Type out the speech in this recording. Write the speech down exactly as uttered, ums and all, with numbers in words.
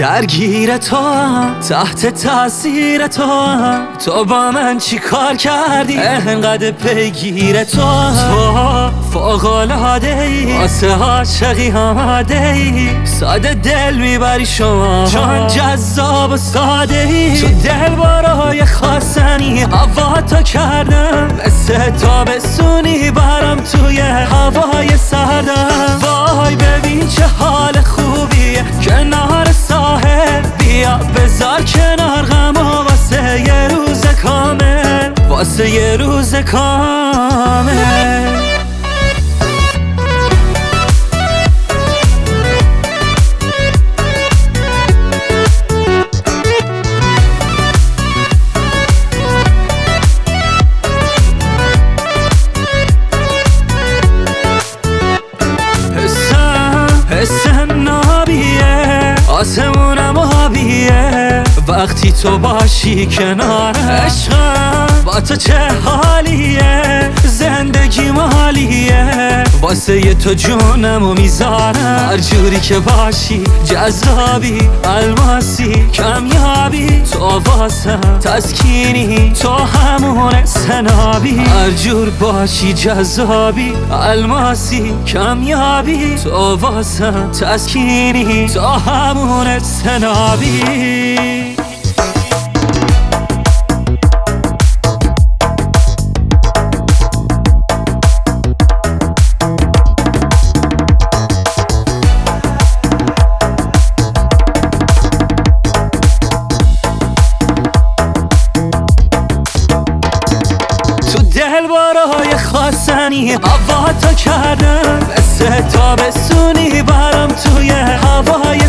درگیر تو هم، تحت تاثیر تو هم، تو با من چی کار کردی انقدر پیگیر تو هم. تو فوق‌العاده ای واسه عاشقی آماده ای، ساده دل میبری شما چون جذاب و ساده ای. تو دل بارای خواستنی هوا تو کردم، مثل تابستونی برام توی هوای سردم. وای ببین چه حال خوبیه کنار ساحل، بیا بذار کنار غم و واسه یه روز کامل، واسه یه روز کامل. حسم نابیه آسمونم آبیه، وقتی تو باشی کنار عشقم با تو چه حالیه، زندگی مالیه واسه ی تو جونمو میذارم. هر جوری که باشی جذابی الماسی کمیابی، تو واسم تسکینی تو همون سنابی. هر جور باشی جذابی الماسی کمیابی، تو واسم تسکینی تو همون سنابی. دل بارای خواستنی هوا تو کردم، مثل تابستونی برام توی هوای